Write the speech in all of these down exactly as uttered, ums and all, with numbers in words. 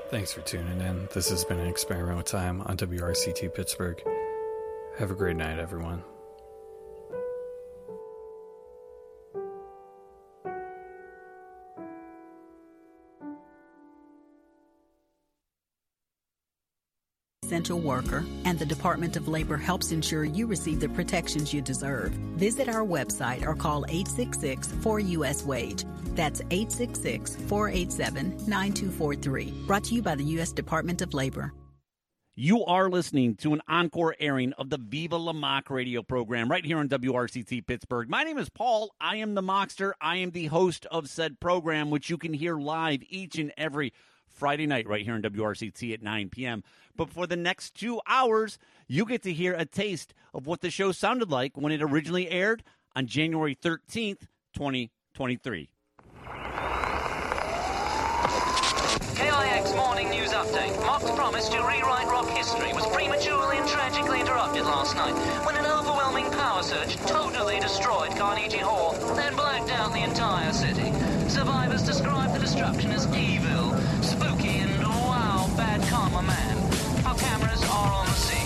Thanks for tuning in. This has been an experiment with time on W R C T Pittsburgh. Have a great night, everyone. Essential worker, and the Department of Labor helps ensure you receive the protections you deserve. Visit our website or call eight six six, four U S WAGE. That's eight six six, four eight seven, nine two four three. Brought to you by the U S Department of Labor. You are listening to an encore airing of the Viva La Mock radio program right here on W R C T Pittsburgh. My name is Paul. I am the Mockster. I am the host of said program, which you can hear live each and every Friday night right here on W R C T at nine p.m. But for the next two hours, you get to hear a taste of what the show sounded like when it originally aired on January thirteenth, twenty twenty-three. K I X Morning News Update. Mock's promise to rewrite rock history was prematurely and tragically interrupted last night when an overwhelming power surge totally destroyed Carnegie Hall, then blacked out the entire city. Survivors describe the destruction as evil, spooky, and wow, bad karma man. Our cameras are on the scene.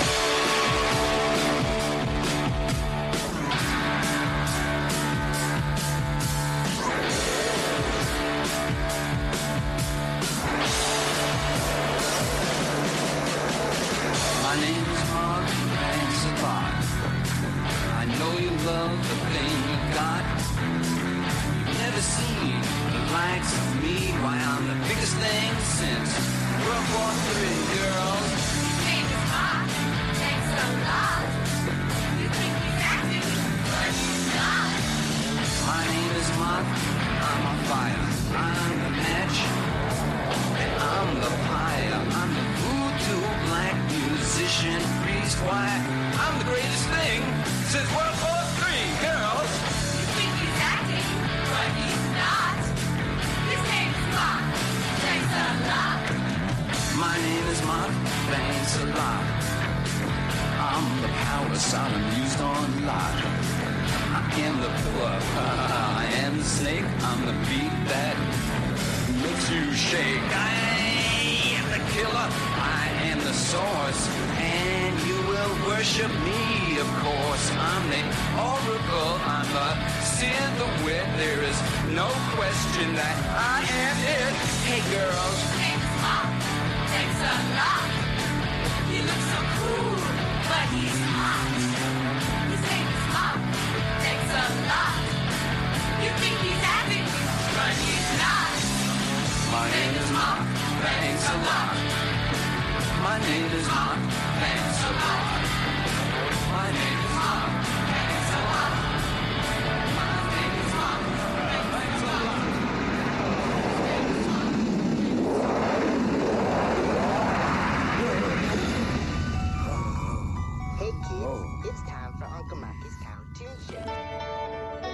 My name is Mark, thanks a lot. I know you love the thing you got. You've never seen the likes of me. Why, I'm the biggest thing since World War Three, girls. His name is Mark, thanks a lot. You think he's acting, but he's not. My name is Mark, I'm on fire. I'm the match, and I'm the pyre. I'm the voodoo black musician priest. Why, I'm the greatest thing since World War Three, girls. You think he's acting, but he's not. His name is Mark, thanks a lot. My name is Mark, thanks a lot. I'm the power Sodom used on Lot. I am the pillar, I am the snake. I'm the beat that makes you shake. I am the killer, I am the source, and you will worship me, of course. I'm the oracle, I'm the seer, the wit. There is no question that I am it. Hey girls, His name is Mark, thanks a lot. He looks so cool, but he's hot. His name is Mark, thanks a lot. You think he's acting, but he's not. my name is Mark, thanks a lot. My name is Mark, thanks a lot. My name is Mark, thanks a lot. My name is Mark, thanks a lot. Hey kids, it's time for Uncle Mackie's Cartoon Show.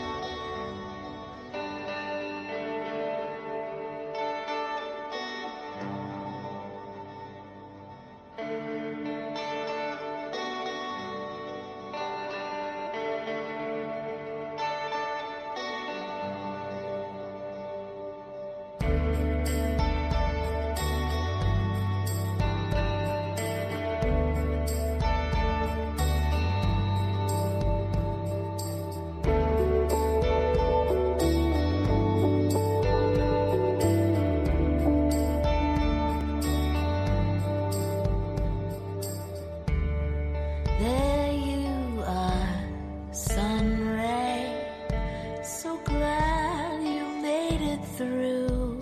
There you are, sun ray. So glad you made it through.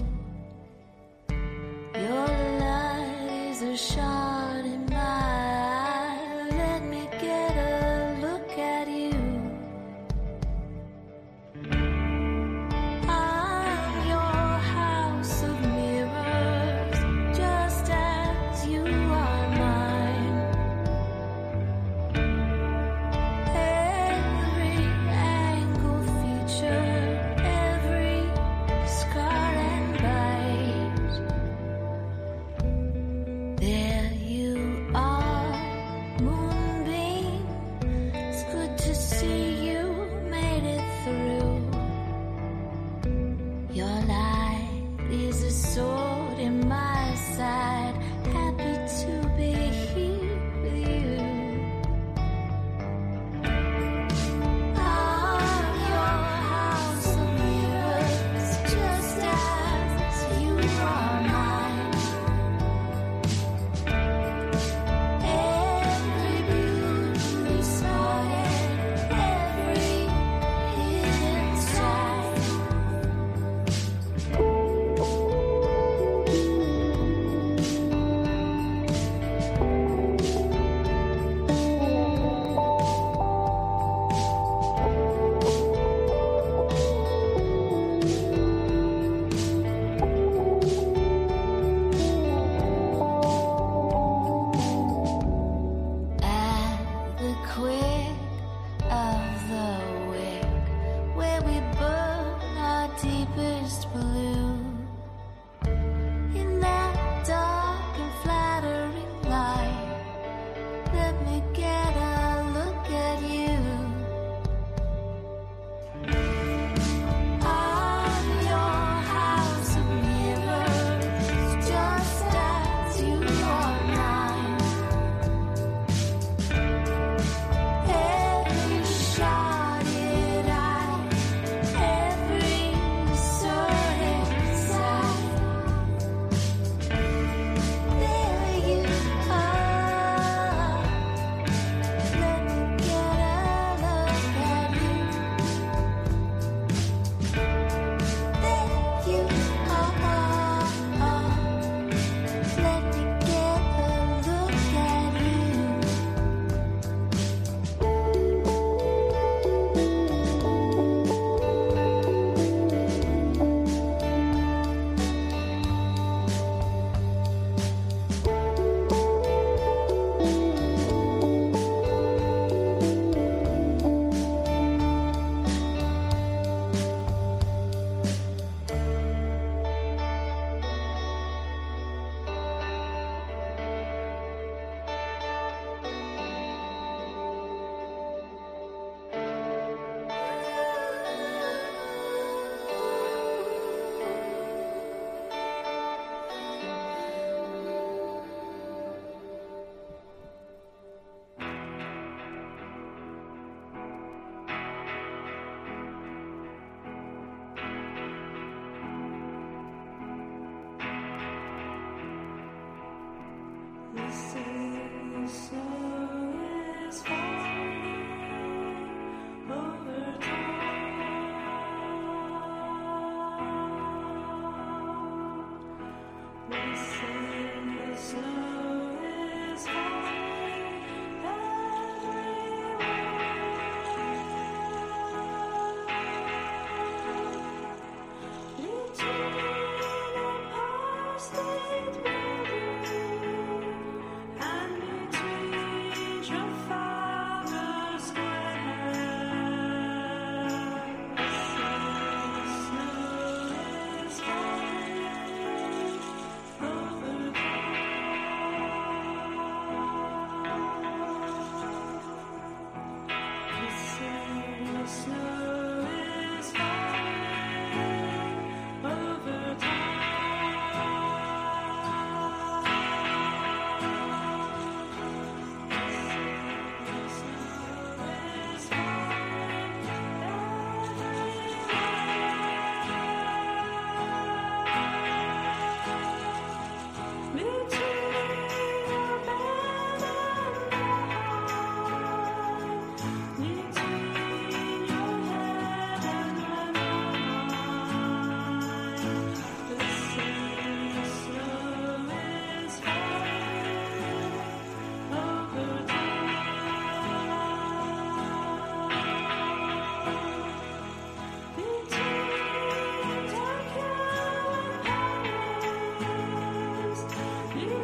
Your light is a shot in my eye. Let me get a look at you. I'm your house of mirrors, just as you are mine. Every angle featured, every scar and bite. There you are, moonbeam. It's good to see you made it through. Your light is a sword in my side.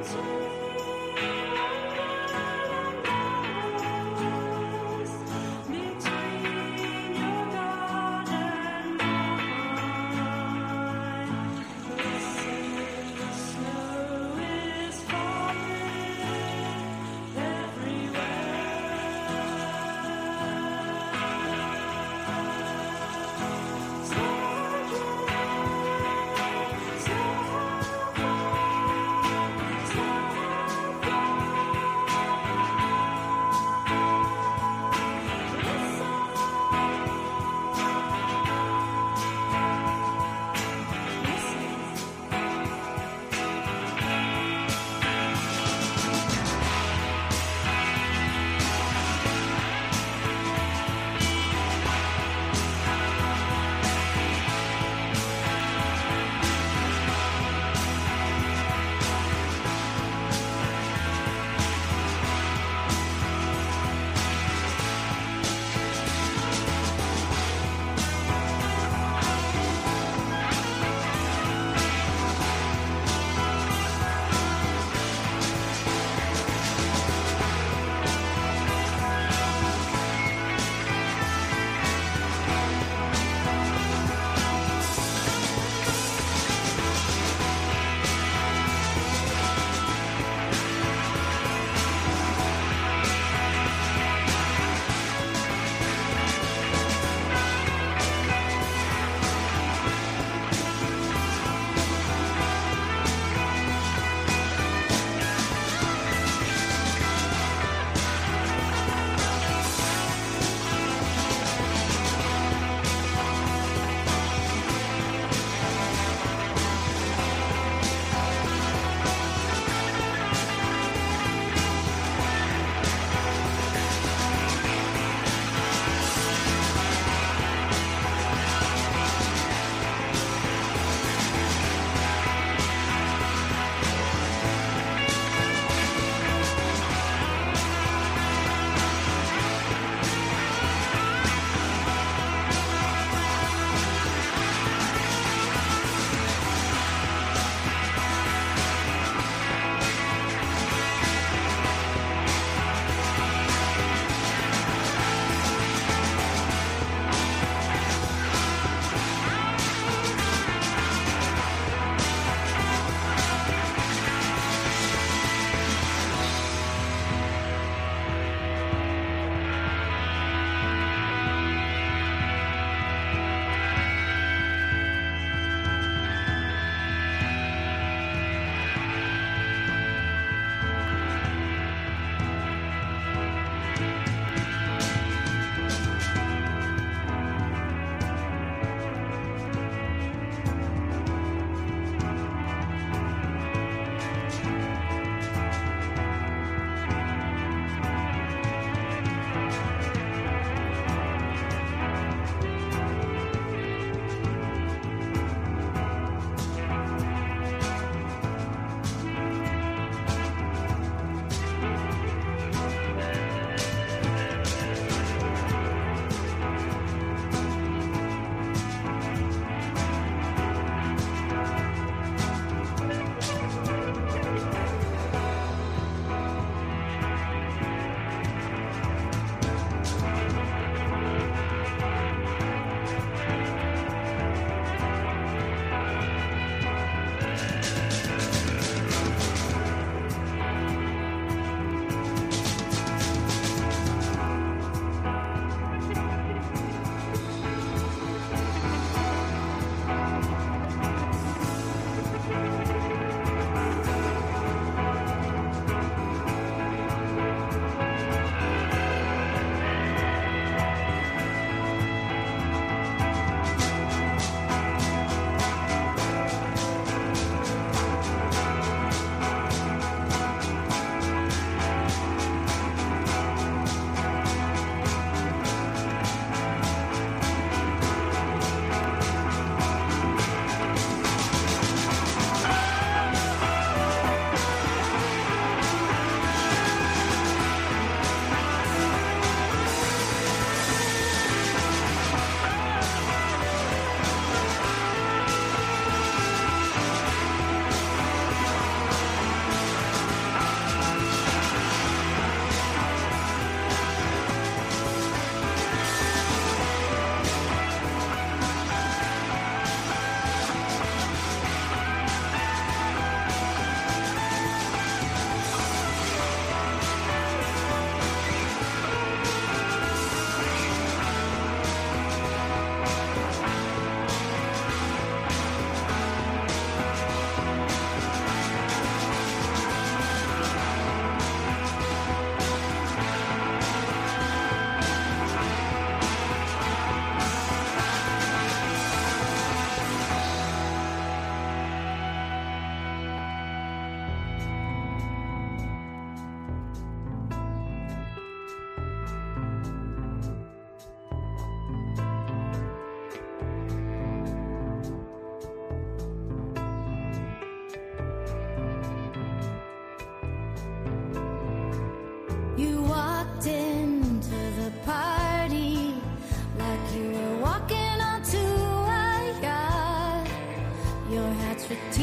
Thank you.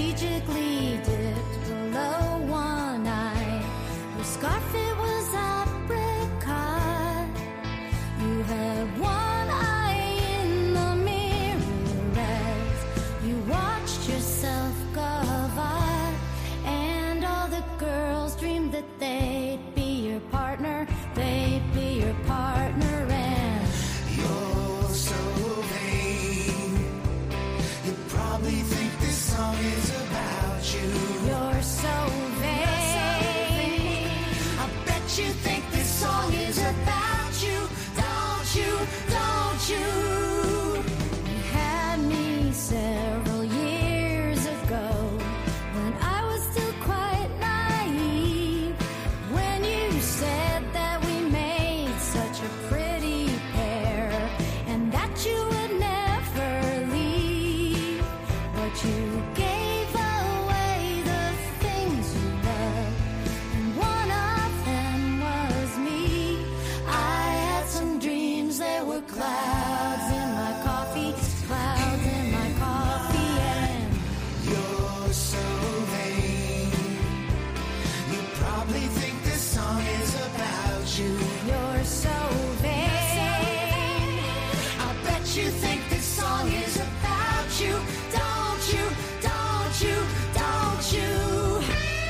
strategically dipped below one eye. Your scarf, it was apricot. You had one eye in the mirror as you watched yourself gavotte. And all the girls dreamed that they'd be your partner. They'd be your partner, and You're so vain. You probably think this song is about you. you're so vain. I bet you think this song is about you. Don't you? Don't you? You had me several years ago when I was still quite naive. When you said that we made such a pretty pair and that you would never leave. But you gave away the things you loved, and one of them was me. I had some dreams, there were clouds in my coffee, clouds in my coffee, and You're so vain. You probably think this song is about you. you're so vain. I bet you think this song is about you. Don't you? Don't you? Don't you?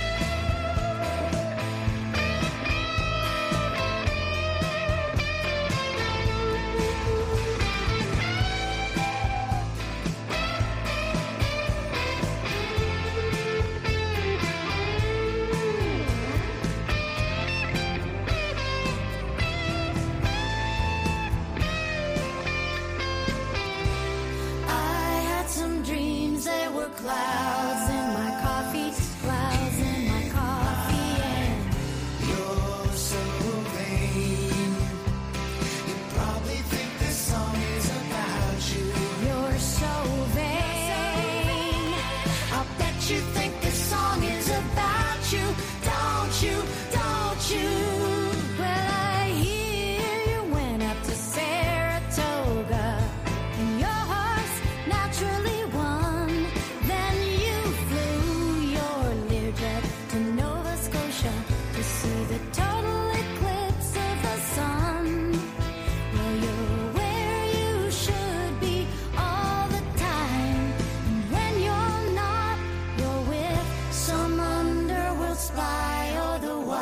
I had some dreams, there were clouds in my coffee, clouds in my coffee, and You're so vain. You probably think this song is about you. you're so vain. I bet you think this song is about you. Don't you? Don't you? Well, I hear you went up to Saratoga, and your horse naturally won. Then you flew your Learjet to Nova Scotia to see the total eclipse of the sun. Well, you're where you should be all the time, and when you're not, you're with some underworld spy. Otherwise,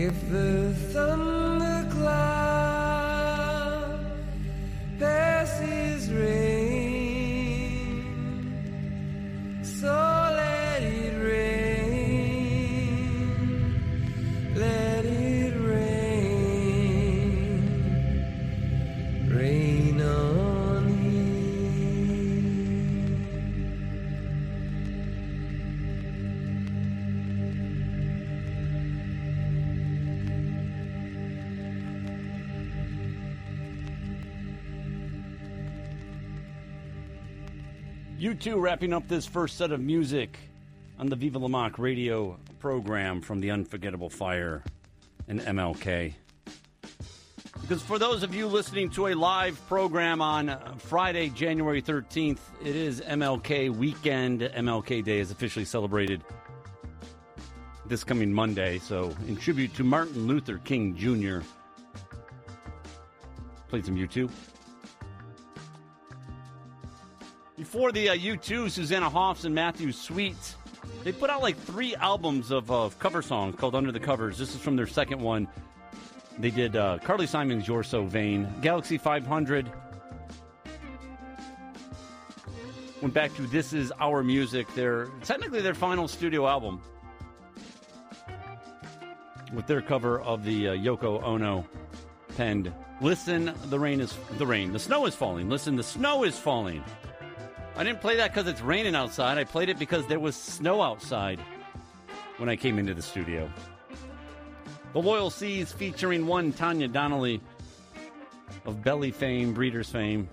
If the thundercloud passes rain, so let it rain, let it rain, rain on you. You two wrapping up this first set of music on the Viva La Mock radio program from the Unforgettable Fire and M L K. Because for those of you listening to a live program on Friday, January thirteenth, it is M L K weekend. M L K Day is officially celebrated this coming Monday. So in tribute to Martin Luther King Junior Played some U two. Before the uh, U two, Susanna Hoffs and Matthew Sweet, they put out like three albums of uh, cover songs called Under the Covers. This is from their second one. They did uh, Carly Simon's You're So Vain, Galaxy five hundred. Went back to This Is Our Music, their technically their final studio album, with their cover of the uh, Yoko Ono penned Listen, the rain is the rain. The snow is falling. Listen, the snow is falling. I didn't play that because it's raining outside. I played it because there was snow outside when I came into the studio. The Loyal Seas featuring one Tanya Donnelly of Belly fame, Breeders fame.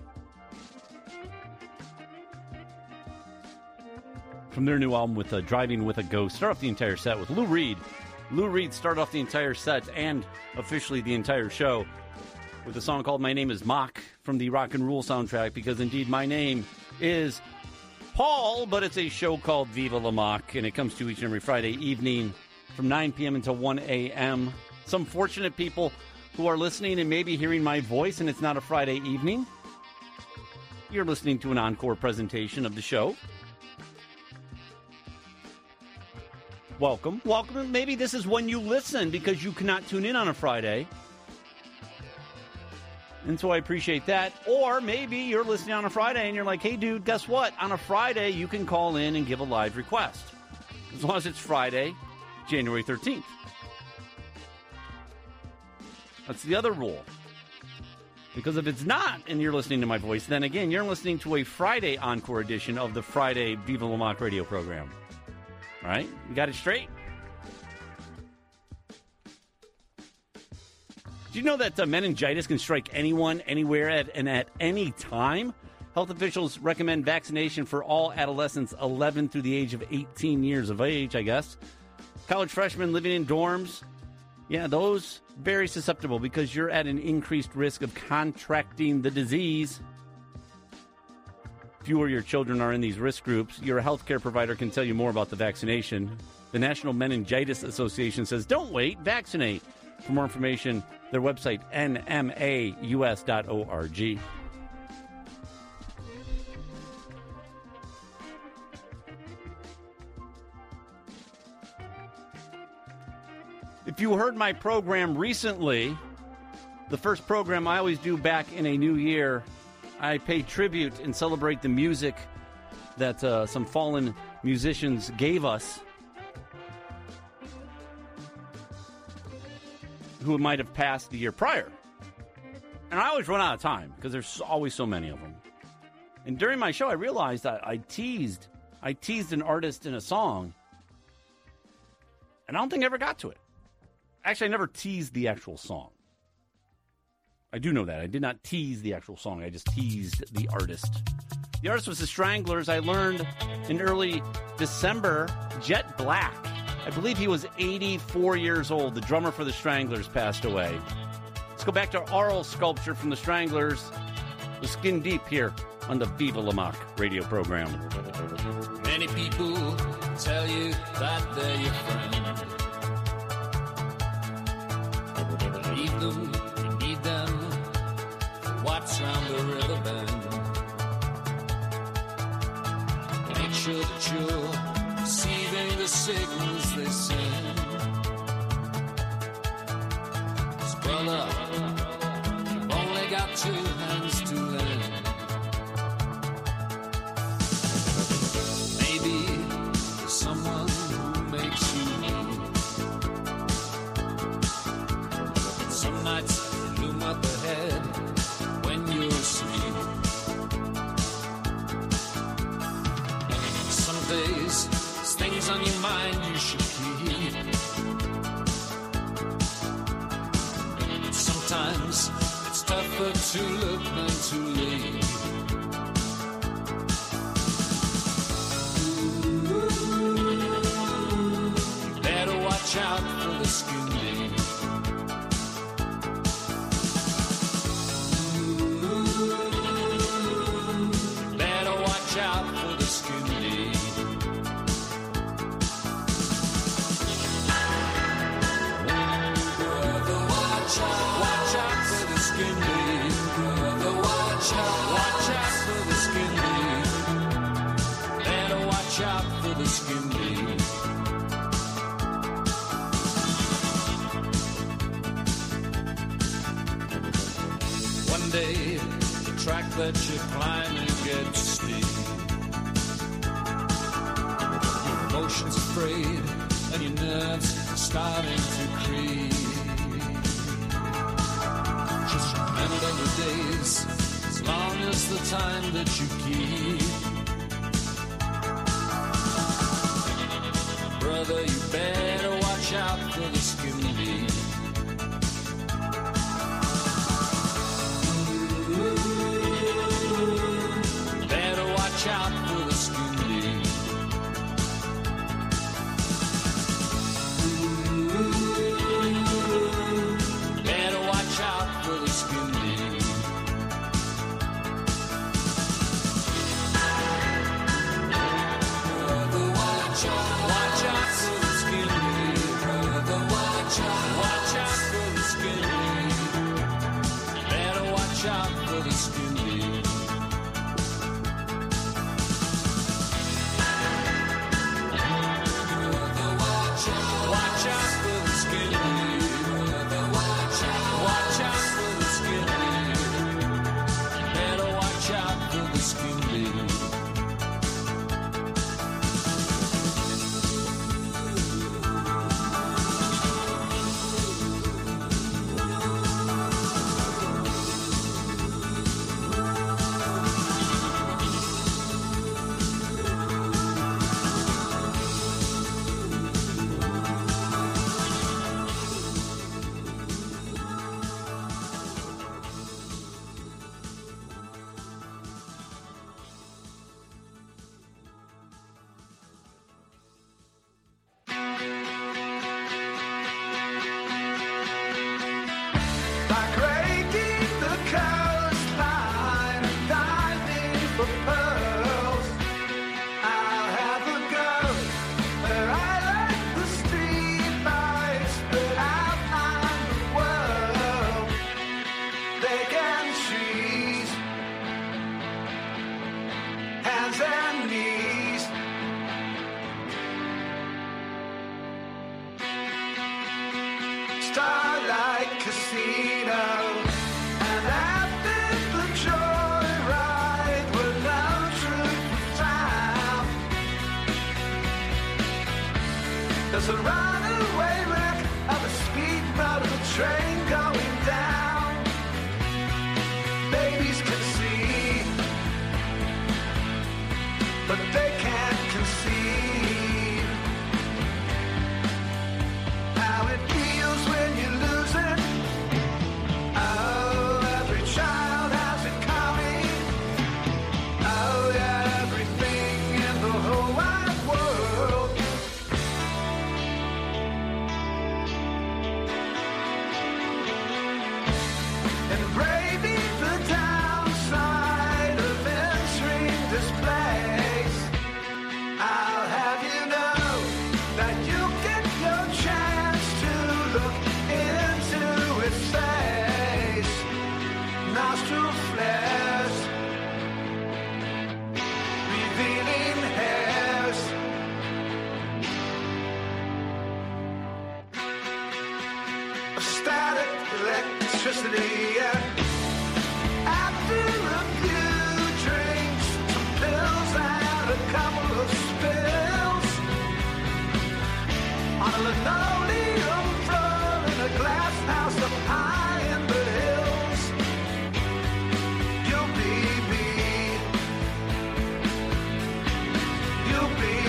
From their new album with uh, Driving with a Ghost. Start off the entire set with Lou Reed. Lou Reed started off the entire set and officially the entire show with a song called My Name is Mock from the Rock and Roll soundtrack, because indeed my name is Paul, but it's a show called Viva La Mock, and it comes to each and every Friday evening from nine p.m. until one a.m. Some fortunate people who are listening and maybe hearing my voice and it's not a Friday evening, you're listening to an encore presentation of the show. Welcome. Welcome. Maybe this is when you listen because you cannot tune in on a Friday. And so I appreciate that. Or maybe you're listening on a Friday and you're like, hey, dude, guess what? On a Friday, you can call in and give a live request. As long as it's Friday, January thirteenth. That's the other rule. Because if it's not and you're listening to my voice, then again, you're listening to a Friday encore edition of the Friday Viva La Mock radio program. All right? You got it straight? Do you know that uh, meningitis can strike anyone, anywhere, at, and at any time? Health officials recommend vaccination for all adolescents eleven through the age of eighteen years of age, I guess. College freshmen living in dorms, yeah, those very susceptible because you're at an increased risk of contracting the disease. If you or your children are in these risk groups, your healthcare provider can tell you more about the vaccination. The National Meningitis Association says, don't wait, vaccinate. For more information, their website, N M A U S dot org. If you heard my program recently, the first program I always do back in a new year, I pay tribute and celebrate the music that uh, some fallen musicians gave us who might have passed the year prior. And I always run out of time because there's always so many of them. And during my show, I realized that I teased, I teased an artist in a song, and I don't think I ever got to it. Actually, I never teased the actual song. I do know that. I did not tease the actual song. I just teased the artist. The artist was the Stranglers. I learned in early December, Jet Black. I believe he was eighty-four years old. The drummer for the Stranglers passed away. Let's go back to Oral Sculpture from the Stranglers. The Skin Deep here on the Viva La Mock radio program. Many people tell you that they're your friend. Believe them, you need them. Watch round the river bend. Make sure that you're receiving the signals they send. Some days, there's things on your mind you should keep. Sometimes it's tougher to look than to leave. You better watch out for the skin deep. You better watch out for the skin deep. Brother, watch out. Watch out for the skin deep. Brother, watch out. Watch out for the skin deep. Better watch out for the skin deep. One day, the track that you're climbing gets steep. Your emotions are frayed and your nerves are starting to creep. Just remember the days, as long as the time that you keep. Brother, you better watch out for the skin deep. Better watch out for the skin deep. Better watch out for the skin deep. Brother, watch out. Watch out for the skin deep. Brother, watch out. Watch out for the skin deep. Better watch out for the skin deep. Watch out for the skin deep. Watch out. Watch out for the skin deep. Better watch out for the skin deep. Like raking the coastline, diving for pearls. I'll have a go where I like the street lights, but out on the world, vacant trees, hands and knees. Starlight Casino, and after the joyride where no truth was found, there's a runaway wreck of a speedboat of a train going down. Babies can see, but they can't conceive how it feels when you lose it. Oh, every child has it coming. Oh, yeah, everything in the whole wide world. And braving the downside of entering this place, I'll have you know that you get your chance to look into its face. Nostril flares, revealing hairs. Of static electricity, and after a few drinks, some pills and a couple of spills on a linoleum floor in a glass house up high in the hills, you'll be me. You'll be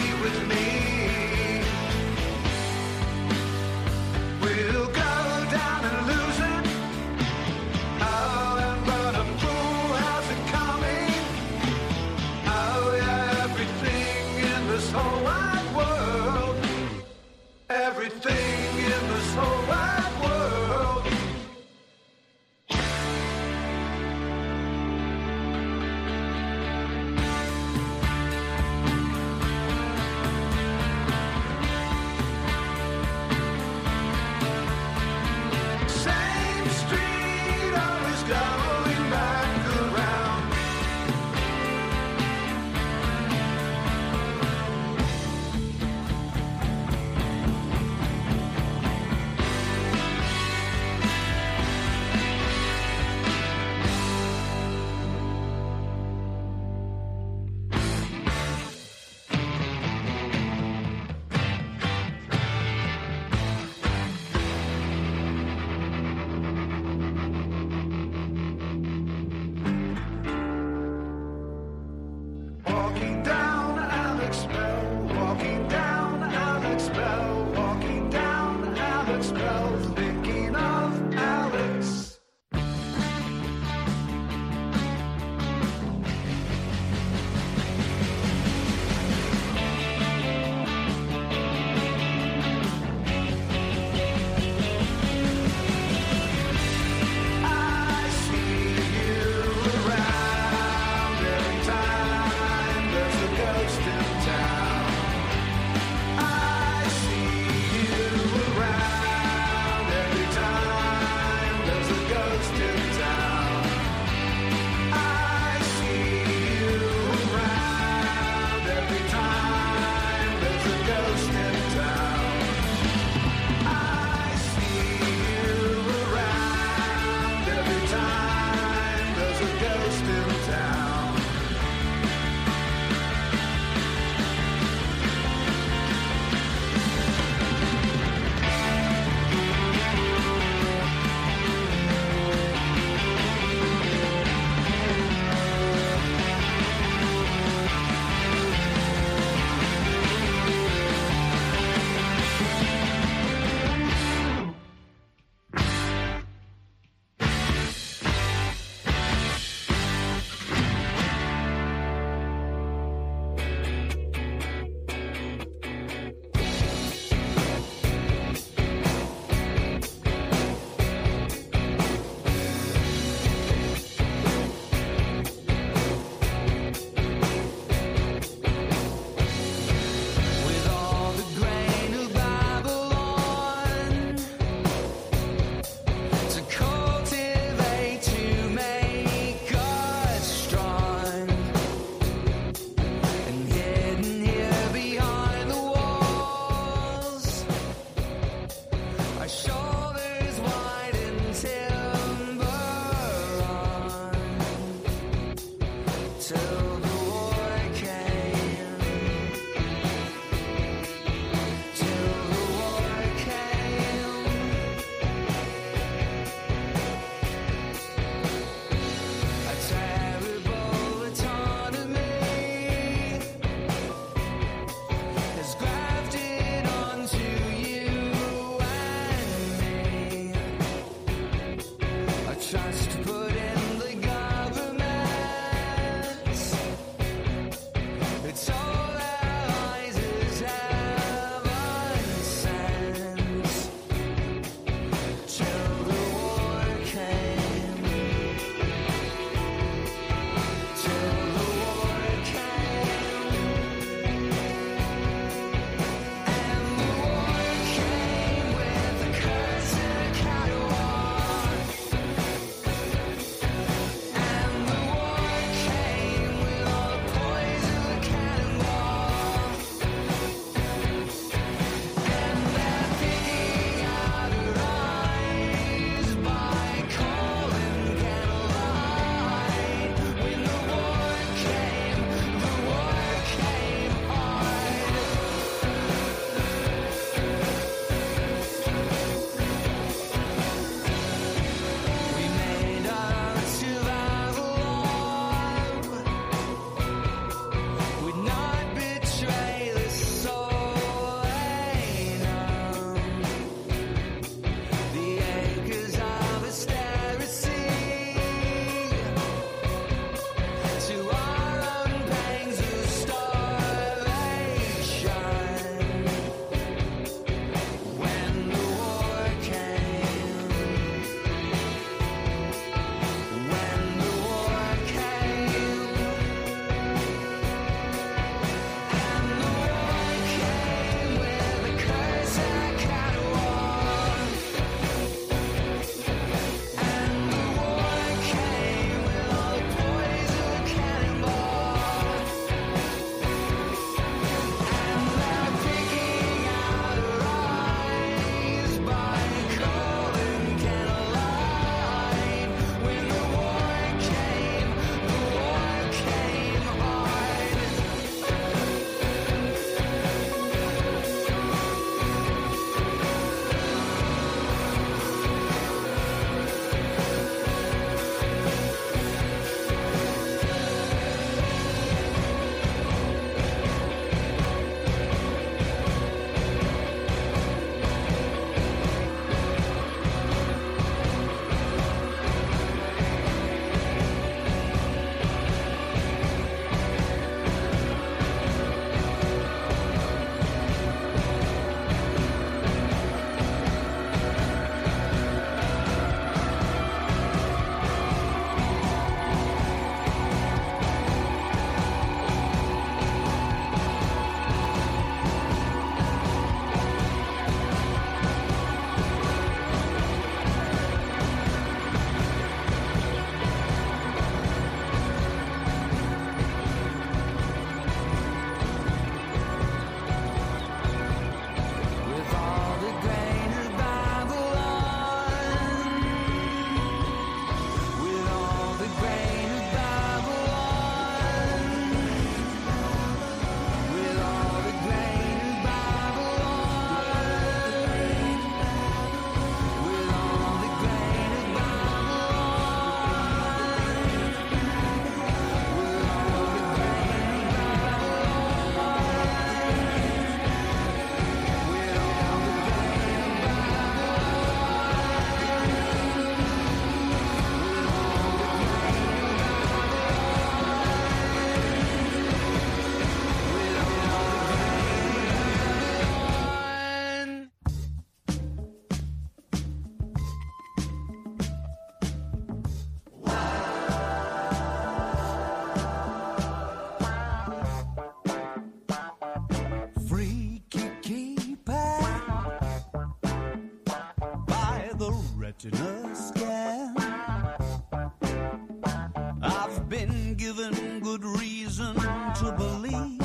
believe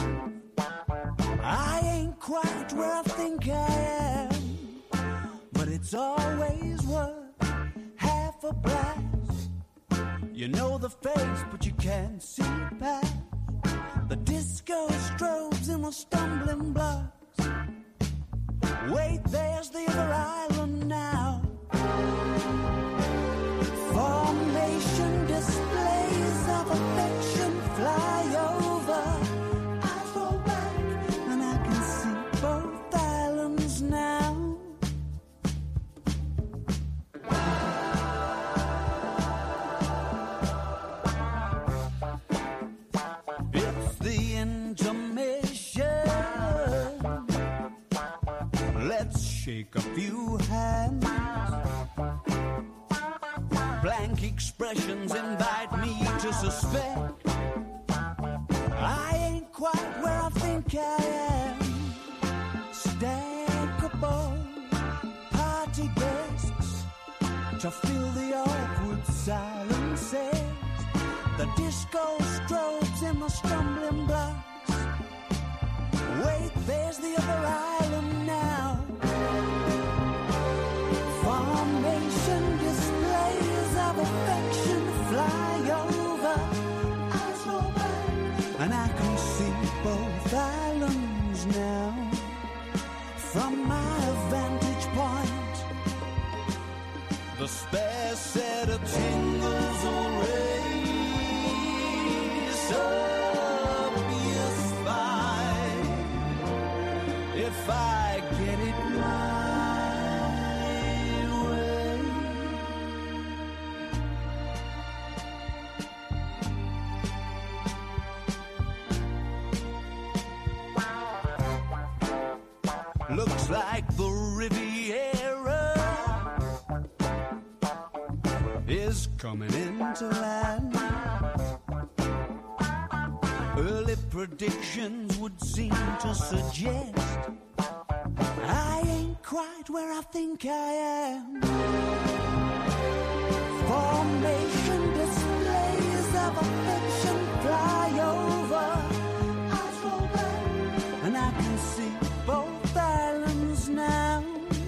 I ain't quite where I think I am, but it's always worth half a blast. You know the face, but you can't see past the disco strobes and the stumbling blocks. Wait, there's the other island now. Formation displays of affection fly over. I roll back and I can see both islands now. It's the intermission. Let's shake a few hands. Blank expressions invite me to suspect I ain't quite where I think I am. Stackable party guests to fill the awkward silences. The disco strobes and the stumbling blocks. Wait, there's the other island now. Formation displays of affection fly over. Eyes roll back, and I can see both islands now. From my vantage point, the spare set of tingles will raise up your spine if I get it right. Looks like the Riviera is coming into land. Early predictions would seem to suggest I ain't quite where I think I am. Formation displays of affection fly over. Eyes roll back, and I can see both islands now.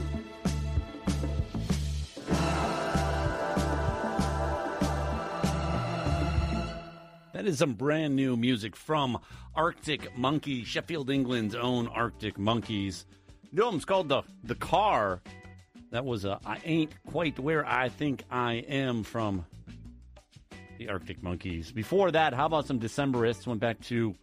That is some brand new music from Arctic Monkeys, Sheffield, England's own Arctic Monkeys. The album's called The The Car. That was a I Ain't Quite Where I Think I Am from the Arctic Monkeys. Before that, how about some Decemberists? Went back to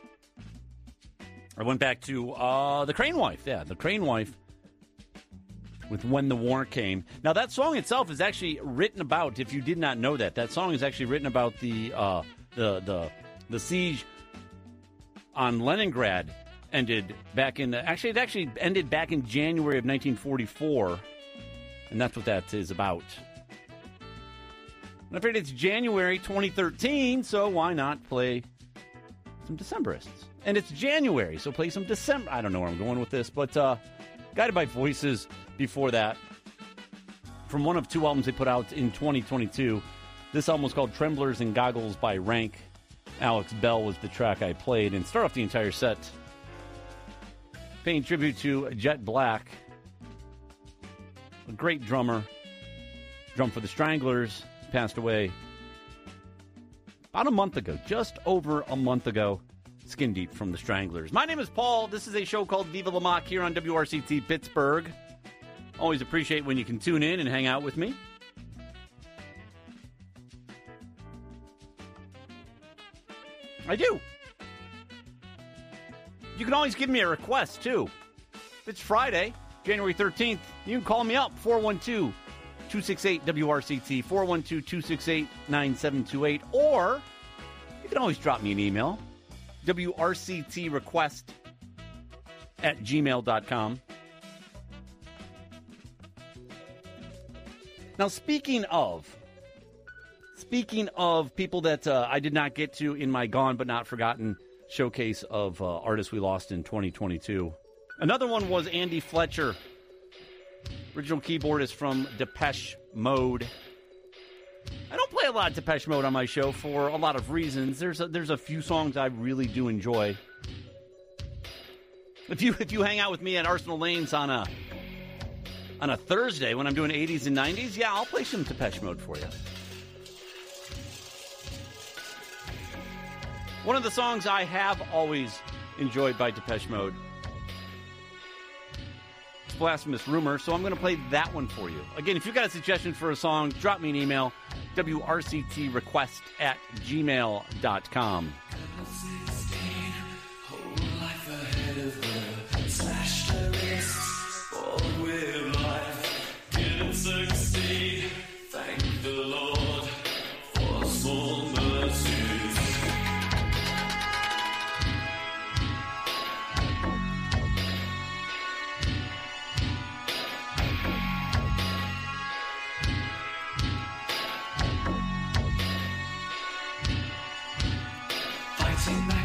I went back to uh, the Crane Wife. Yeah, the Crane Wife with When the War Came. Now, that song itself is actually written about, if you did not know that, that song is actually written about the uh, the the the siege on Leningrad ended back in, the, actually, it actually ended back in January of nineteen forty-four, and that's what that is about. And I figured it's January twenty thirteen, so why not play some Decemberists? And it's January, so play some December. I don't know where I'm going with this, but uh, Guided by Voices before that, from one of two albums they put out in twenty twenty-two. This album was called Tremblers and Goggles by Rank. Alex Bell was the track I played, and start off the entire set paying tribute to Jet Black, a great drummer, drummed for the Stranglers, passed away about a month ago, just over a month ago. Skin Deep from the Stranglers. My name is Paul. This is a show called Viva La Mock here on W R C T Pittsburgh. Always appreciate when you can tune in and hang out with me. I do. You can always give me a request, too. If it's Friday, January thirteenth, you can call me up, four one two, two six eight, W R C T, four one two, two six eight, nine seven two eight, or you can always drop me an email, W R C T request at gmail dot com. Now, speaking of, speaking of people that uh, I did not get to in my Gone But Not Forgotten showcase of uh, artists we lost in twenty twenty-two, another one was Andy Fletcher, original keyboardist from Depeche Mode. I don't play a a lot of Depeche Mode on my show for a lot of reasons. There's a, there's a few songs I really do enjoy. If you if you hang out with me at Arsenal Lanes on a on a Thursday when I'm doing eighties and nineties, yeah, I'll play some Depeche Mode for you. One of the songs I have always enjoyed by Depeche Mode, it's Blasphemous Rumor, so I'm going to play that one for you. Again, if you've got a suggestion for a song, drop me an email, W R C T request at gmail dot com. Slashed her wrists, bored with life, didn't succeed. Thank the Lord for small mercies. Fighting back.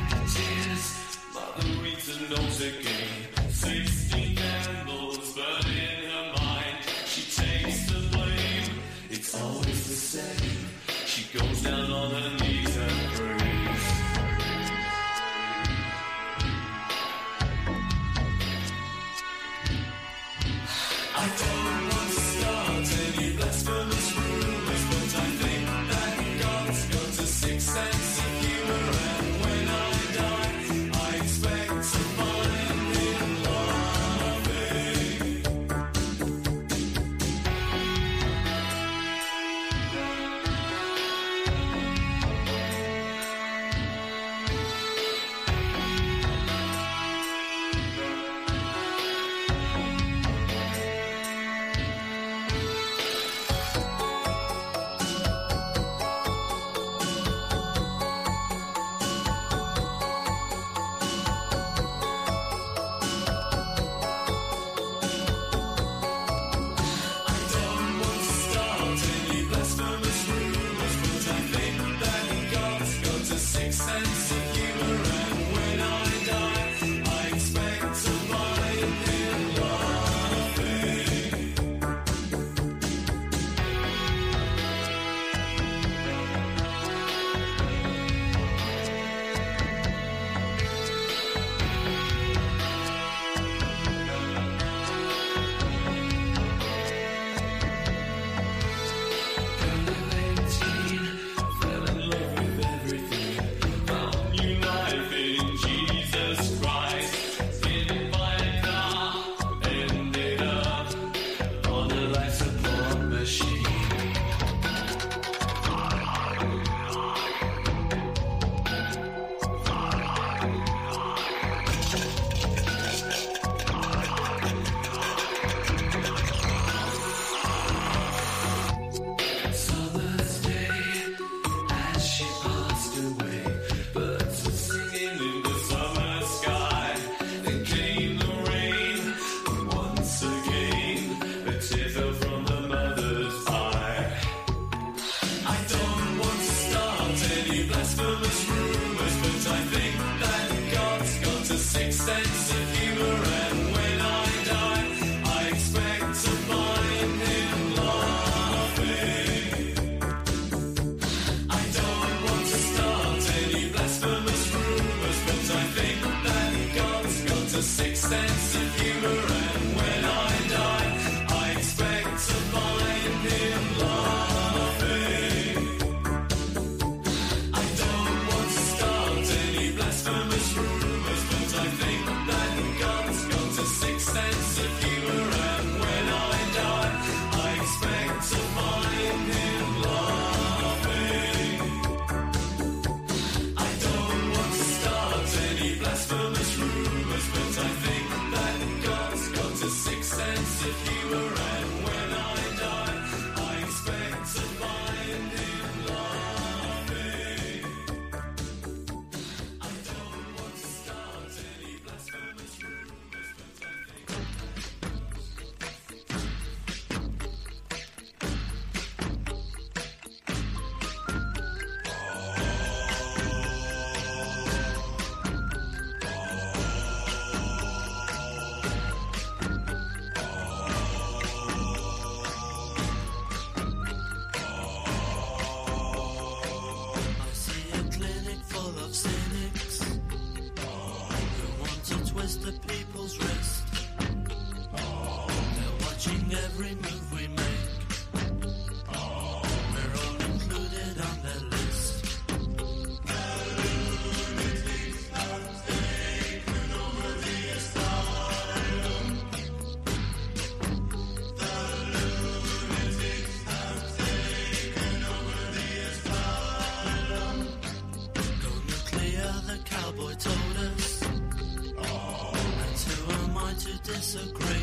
disagree.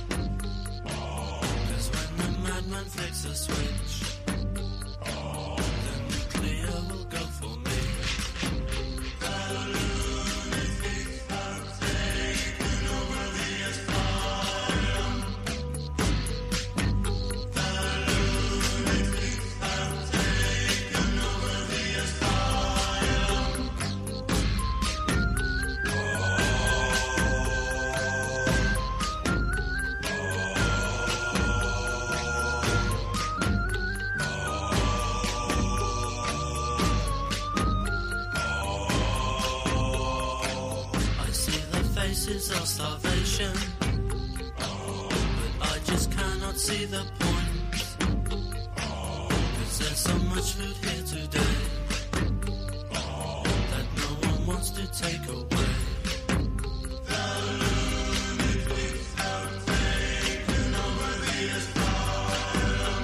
Cause when the madman flicks a switch, the nuclear will go for me. Of starvation, but I just cannot see the point. Cause there's so much food here today that no one wants to take away. The lunatics have taken over the asylum.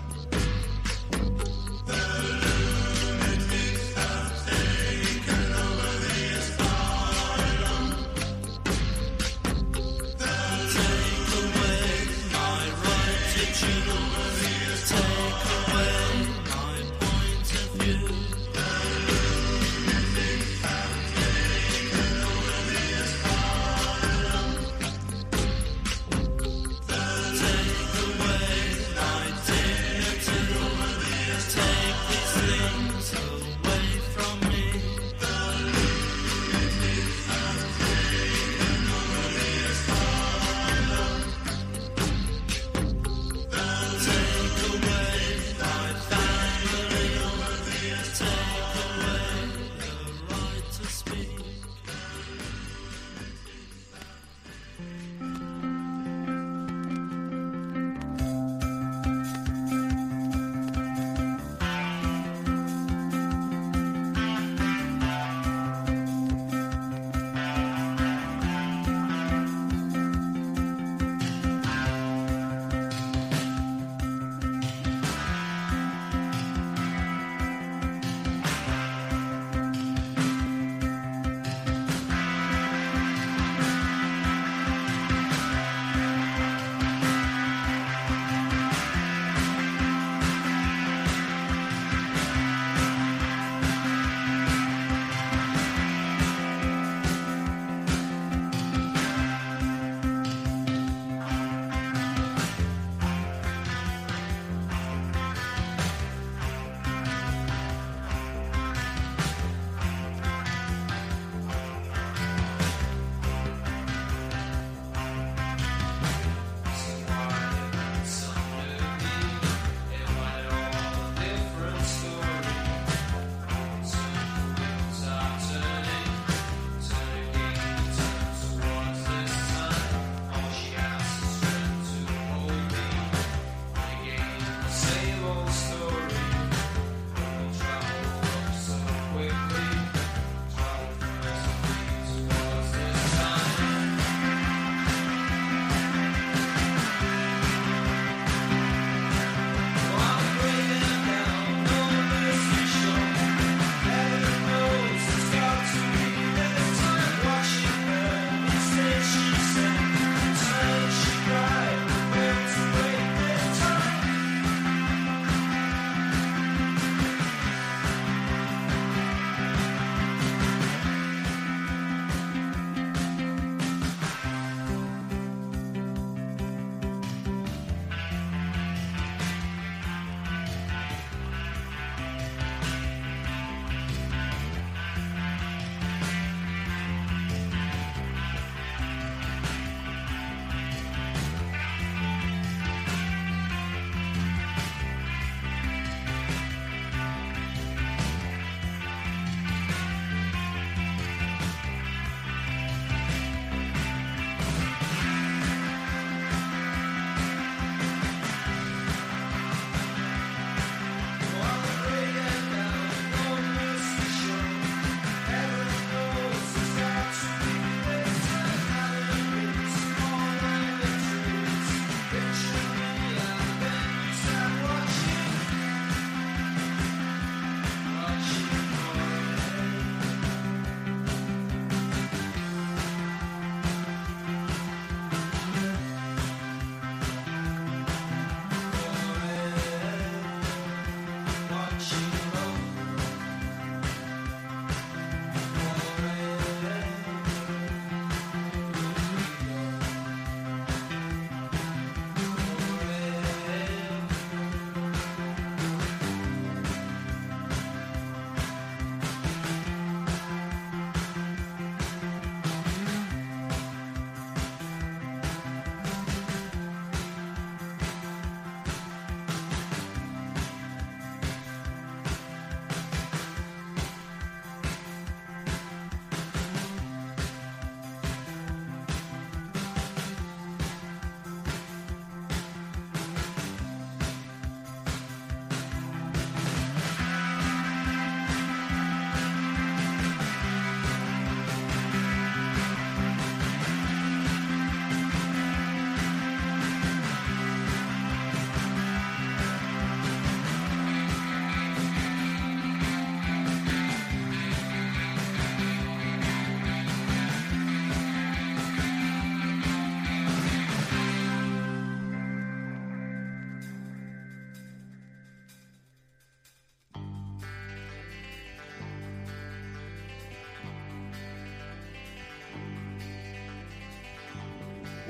The lunatics have taken over the asylum. Take away my right to choose.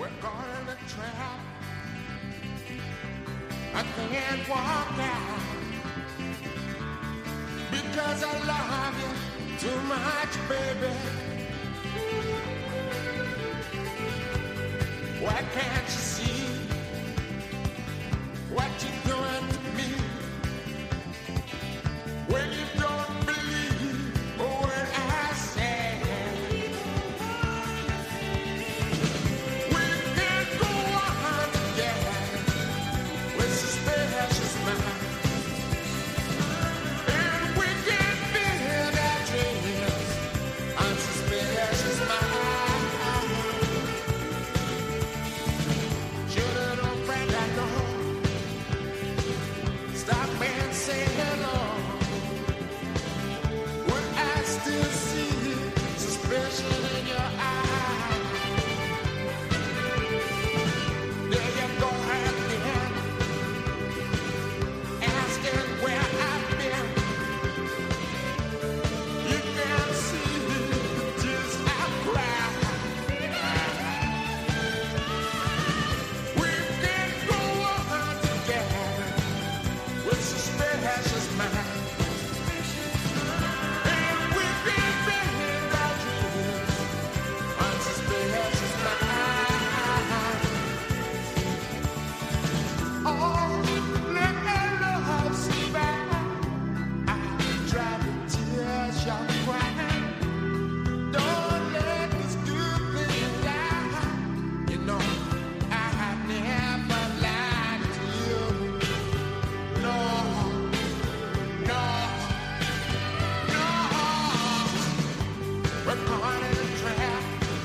We're caught in a trap. I can't walk out because I love you too much, baby. Why can't you see what you're doing to me? When you don't believe a word I say, we can't go on together with suspicious minds, and we can build our dreams on suspicious minds. Shoulda known, friend, I know. Stop and say hello. Would I still see suspicion in your eyes? There you go again, asking where I've been. You can see the tears I've cried. We can go on together with suspicious minds. And we can build our dreams on suspicious minds. Oh, let my love survive. I try to tears your crying. Don't let this good thing lie. You know, I have never lied to you. No, no, no. We're caught in a trap.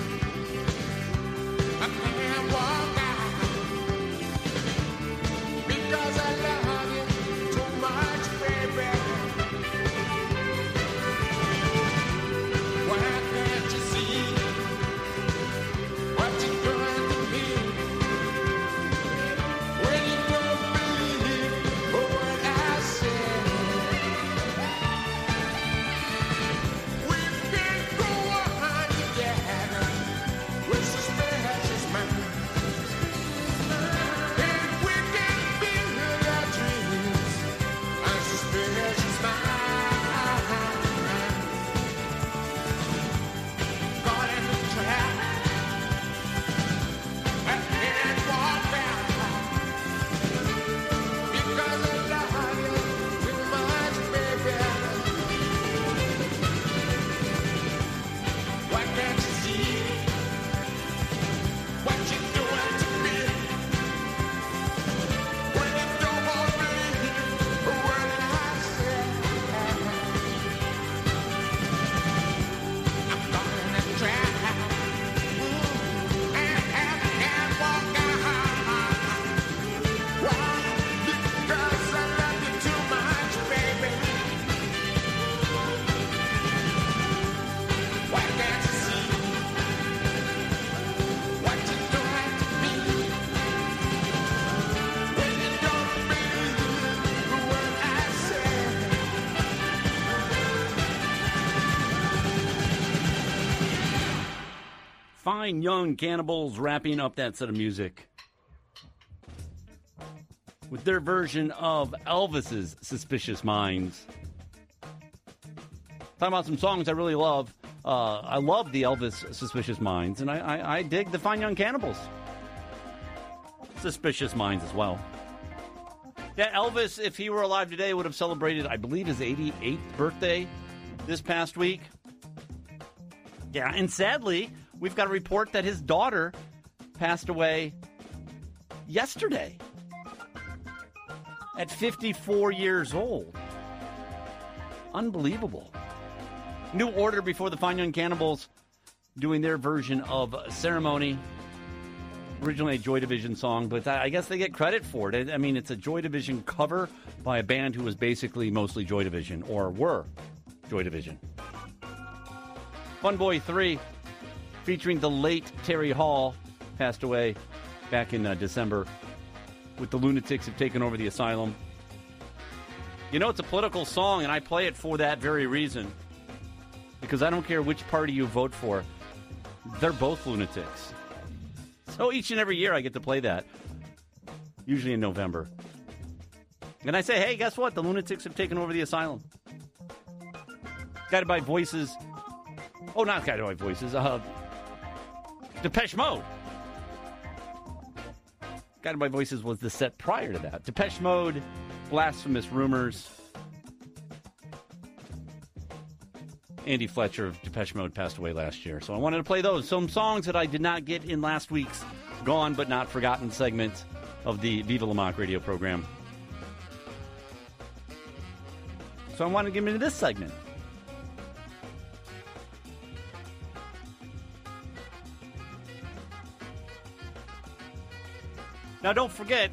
I can't walk out because I love you too much, baby. Why can't you see what you're doing to me? When you don't believe a word I say, we can go on together with suspicious minds, and we can build our dreams on suspicious minds. Caught in the trap, I can't walk out because I love you too much, baby. Why can't you see what you're doing to me? When you don't believe a word I say, I'm caught in a trap. Ooh, and I can't walk out. Why? Because I love you too much, baby. Why can't you see what you're doing to me? When you don't believe a word I say. Fine Young Cannibals wrapping up that set of music with their version of Elvis's Suspicious Minds. Talking about some songs I really love. Uh, I love the Elvis Suspicious Minds, and I, I, I dig the Fine Young Cannibals Suspicious Minds as well. Yeah, Elvis, if he were alive today, would have celebrated, I believe, his eighty-eighth birthday this past week. Yeah, and sadly, we've got a report that his daughter passed away yesterday at fifty-four years old. Unbelievable. New order before the Fine Young Cannibals doing their version of Ceremony. Originally a Joy Division song, but I guess they get credit for it. I mean, it's a Joy Division cover by a band who was basically mostly Joy Division, or were Joy Division. Fun Boy three, featuring the late Terry Hall, passed away back in uh, December, with the Lunatics have taken over the asylum. You know, it's a political song, and I play it for that very reason. Because I don't care which party you vote for, they're both lunatics. So each and every year I get to play that, usually in November. And I say, hey, guess what? The Lunatics have taken over the asylum. Guided by Voices. Oh, not Guided by Voices. Uh, Depeche Mode. Guided by Voices was the set prior to that. Depeche Mode, Blasphemous Rumors. Andy Fletcher of Depeche Mode passed away last year. So I wanted to play those. Some songs that I did not get in last week's Gone But Not Forgotten segment of the Viva La Mock radio program. So I want to get into this segment. Now, don't forget,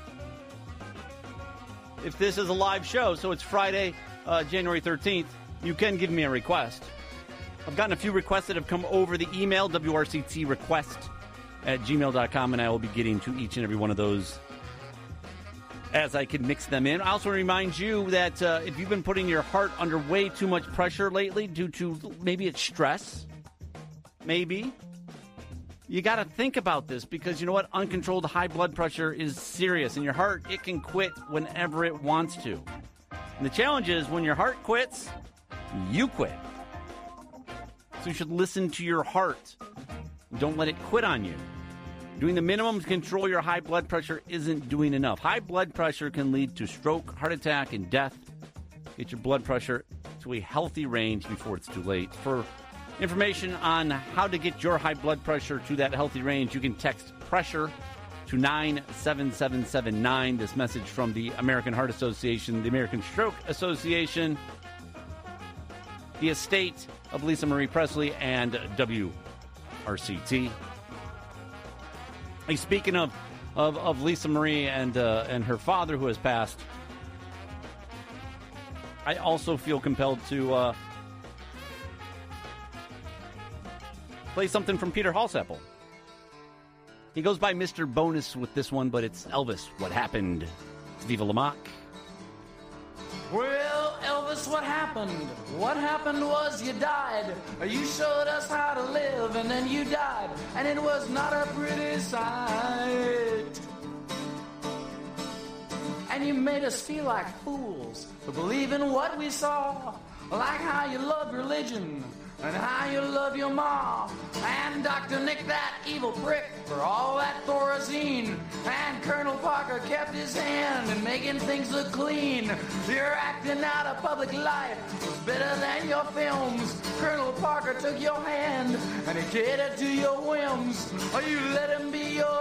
if this is a live show, so it's Friday, uh, January thirteenth, you can give me a request. I've gotten a few requests that have come over the email, W R C T request at gmail dot com, and I will be getting to each and every one of those as I can mix them in. I also remind you that uh, if you've been putting your heart under way too much pressure lately due to maybe it's stress, maybe, you got to think about this because you know what? Uncontrolled high blood pressure is serious, and your heart, it can quit whenever it wants to. And the challenge is when your heart quits, you quit. So you should listen to your heart. Don't let it quit on you. Doing the minimum to control your high blood pressure isn't doing enough. High blood pressure can lead to stroke, heart attack, and death. Get your blood pressure to a healthy range before it's too late. For information on how to get your high blood pressure to that healthy range, you can text PRESSURE to nine seven seven seven nine. This message from the American Heart Association, the American Stroke Association, the estate of Lisa Marie Presley, and W R C T. Hey, speaking of, of, of Lisa Marie and, uh, and her father who has passed, I also feel compelled to uh, play something from Peter Halsapple. He goes by Mister Bonus with this one, but it's Elvis, What Happened? It's Viva La Mock. Well, Elvis, what happened? What happened was you died. You showed us how to live, and then you died. And it was not a pretty sight. And you made us feel like fools for believing what we saw. Like how you love religion, and how you love your ma. And Doctor Nick, that evil prick, for all that Thorazine. And Colonel Parker kept his hand in making things look clean. Your acting out of public life was better than your films. Colonel Parker took your hand, and he catered to your whims. Or you let him be your